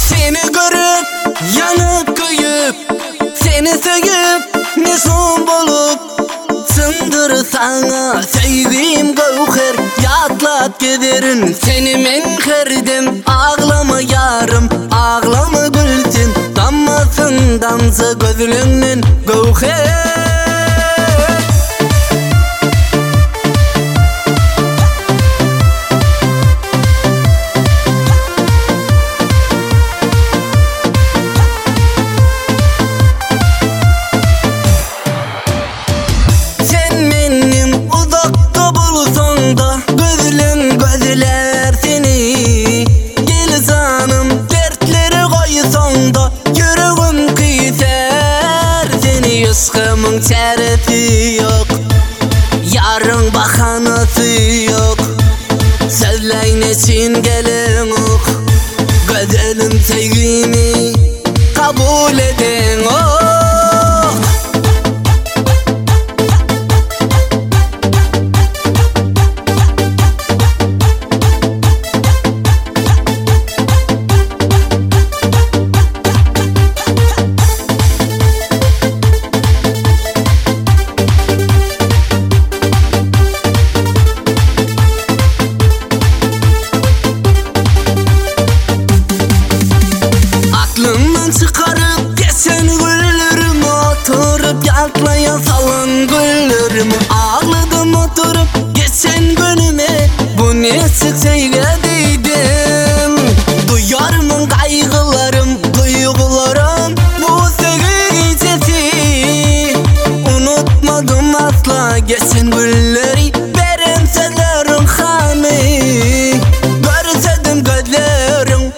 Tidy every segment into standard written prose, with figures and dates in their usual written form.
Seni görüp yanıp köyüp, seni söyüp ne son bolup, sındır sana sevdiğim gövher. Yatlat giderin seni men kırdım. Ağlama yarım, ağlama gülsün, dammasın damsa gözlüğünün gövher. Gözlüm gözler seni, gel canım dertleri koysan da yüreğim kıyser seni. Aşkımın çaresi yok, yarın bahanası yok, sözleyin için gelin ok. Gözlerim sevgimi kabul edin ok. Aklımdan çıkarıp geçen güllerimi, oturup yaklaya salan güllerimi. Ağladım oturup geçen günüme, bu ne sık söylediydim. Duyarım kaygılarım, duygularım bu sevgi gecesi. Unutmadım asla geçen gülleri, veren sözlerin hani. Görsedim gözlerin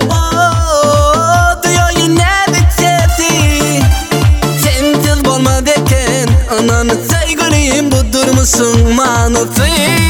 ananı sevgilim, budur musun manası?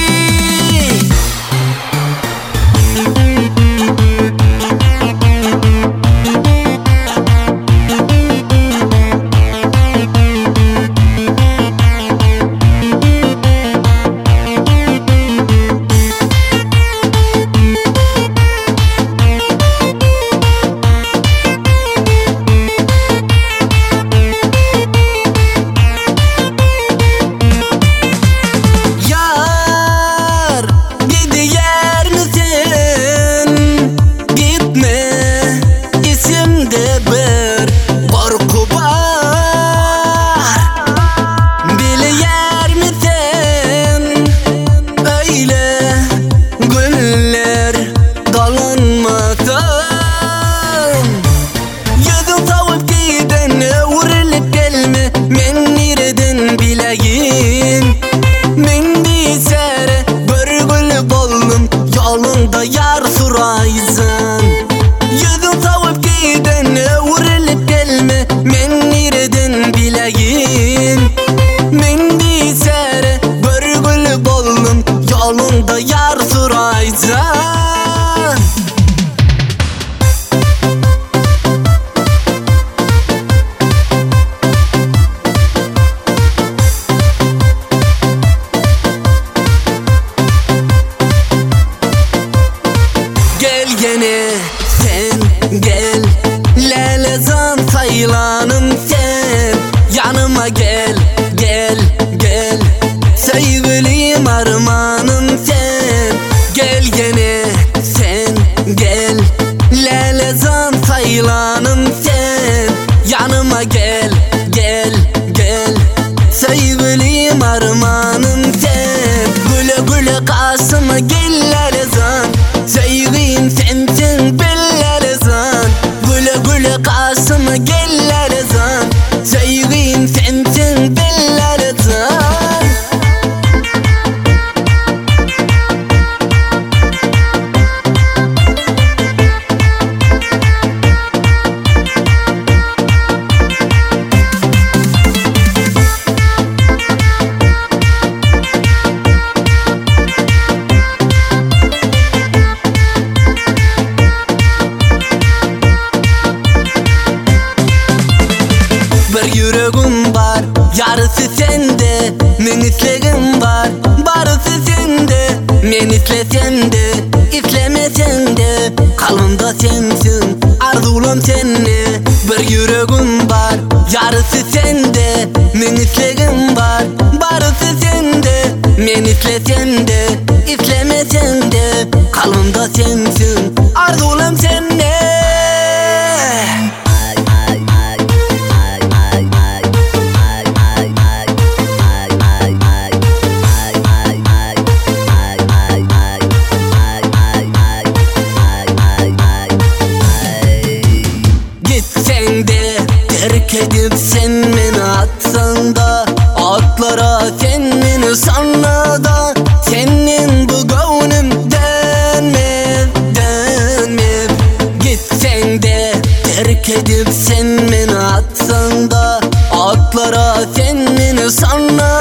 Yolunda yar suraysan, yüzün savup giden uğurluk gelme, men nereden bileyin? Men disere börgül boldum, yolunda yar suraysan. Gel gene sen gel, lelezan sayılanım sen. Yanıma gel gel gel, sevgilim armağanım sen. Gel gene sen gel, lelezan sayılanım sen. Yanıma gel gel gel, sevgilim armağanım sen. Güle güle karşıma gel lelezan, sevgin sensin bellelezan. Güle güle karşıma gel lelezan, sevgin sensin bellelezan. Yarısı sende, men islegim var. Barısı sende, men islesem de, islemesem de, kalbimda sensin, arzularım bulam seni. Bir yüreğim var, yarısı sende. Men islegim var, barısı sende. Men islesem de, islemesem de, kalbimda sensin, arzulam sende. Gitsen de, terk edip sen beni atsan da, atlara sen beni sanma da, senin bu gönlüm dönmez, dönmez. Gitsen de, terk edip sen beni atsan da, atlara sen beni sanma